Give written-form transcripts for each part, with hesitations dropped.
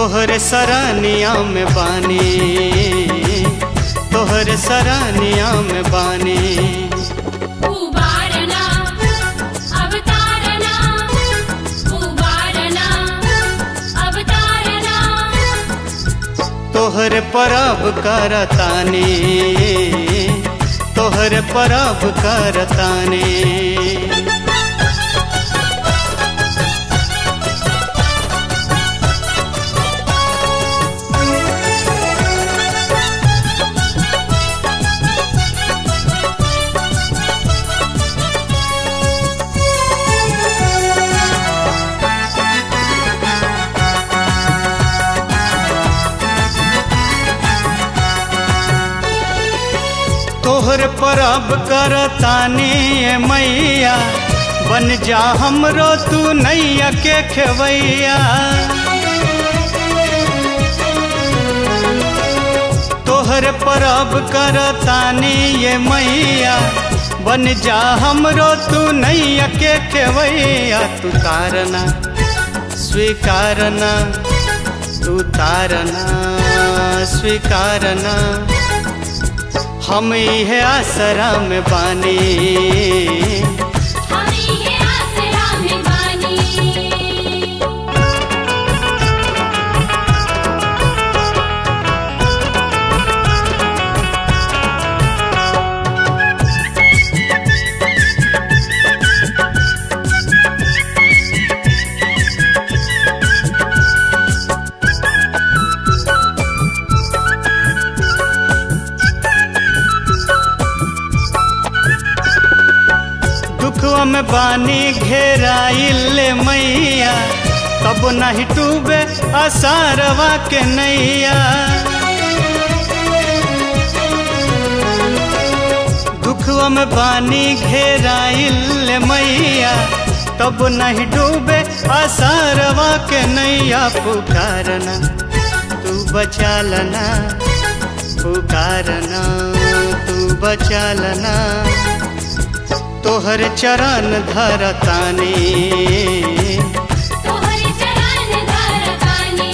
तोहरे सरनिया में बानी, तोहरे सरनिया में बानी। उबारना अवतारना, उबारना अवतारना। तोहरे परब करतानी, तोहरे परब करतानी। तोहर परब करतानी मैया, बन जा हमरो तू नैया के खेवैया। तोहर परब करतानी मैया, बन जा हमरो तू नैया के खेवैया। तू तारना स्वीकारना, तू तारना स्वीकारना। हम इहे आसरा में बानी, हम इहे आसरा में बानी। दुखवा में बानी घेराइल मैया, तब नहीं डूबे आसारवा के नैया। दुखवा में बानी घेराइल मैया, तब नहीं डूबे आसारवा के नैया। पुकारना तू बचा लना, पुकारना तू बचा लना। तोहर चरण धरतानी, तोहर चरण धरतानी।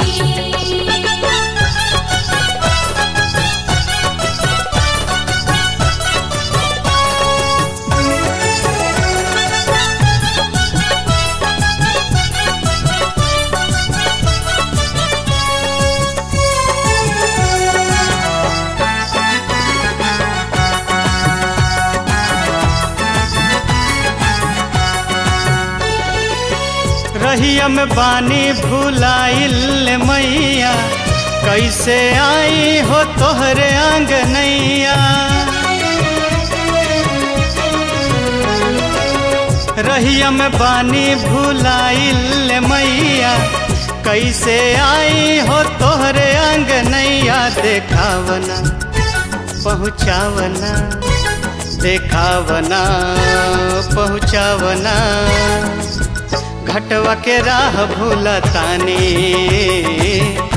रहिया में बानी भुलाइल मैया, कैसे आई हो तोहरे आंगनैया। रहिया में बानी भुलाइल मैया, कैसे आई हो तोहरे आंगनैया। देखावना पहुँचावना, देखावना पहुँचावना। घटवा के राह भूलतानी,